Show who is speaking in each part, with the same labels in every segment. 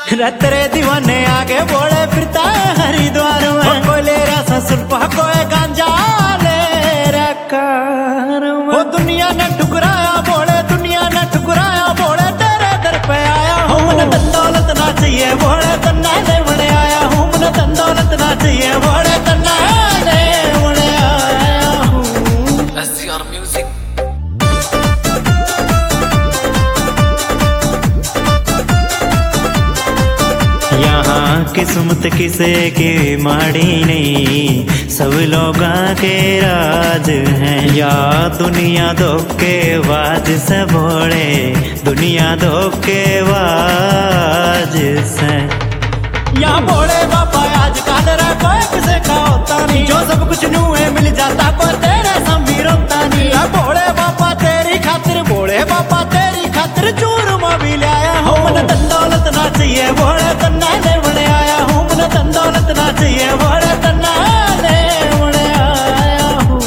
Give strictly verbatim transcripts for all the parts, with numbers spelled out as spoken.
Speaker 1: तेरे दीवाने आगे बोले फिरता है हरिद्वार में, कोई ले रहा ससुर कोई गांजा ले रकार में। वो दुनिया ने ठुकराया बोले, दुनिया ने ठुकराया बोले, तेरे दर पे आया हूँ। मुझे धन दौलत ना चाहिए बोले, तन्ना ले बने आया हूँ। मुझे धन दौलत ना चाहिए बोले, तन्ना ले बने आया हूँ।
Speaker 2: S C R music.
Speaker 1: यहाँ किस्मत किसे की माड़ी नहीं, सब लोग के राज हैं। या दुनिया धोखेबाज से भोले, दुनिया धोखेबाज से। यहाँ भोले बाबा आजकल रे कोई किसे का होता नहीं, जो सब कुछ नुए मिल जाता को तेरे समीर होता नहीं। भोले बाबा तेरी खातिर, भोले बाबा तेरी खातिर चूरमा भी लाया हूँ। मुझे धन दौलत ना चाहिए भोले, तन्ना ले बने आया हूँ। मुझे धन दौलत ना चाहिए भोले, तन्ना ले बने आया हूँ।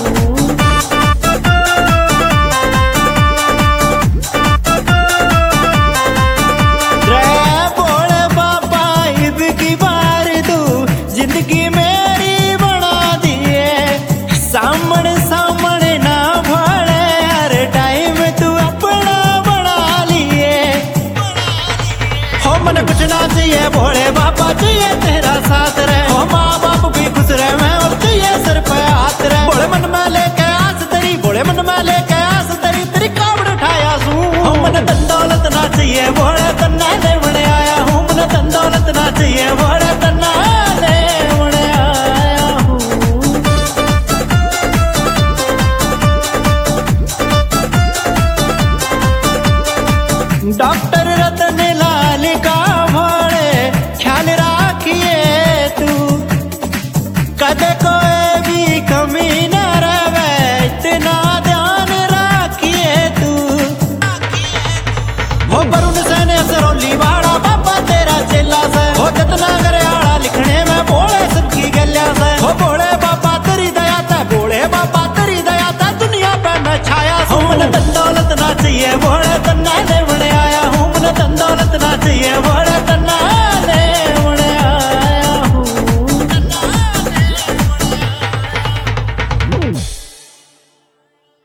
Speaker 1: रे भोले बाबा ईद की बार तू जिंदगी मेरी बना दिए, सामने सामने ना भोले, हर टाइम तू अपना बना लिए। हो मन कुछ ना चाहिए भोले बाबा, चाहिए तेरा साथ रहे। हो माँ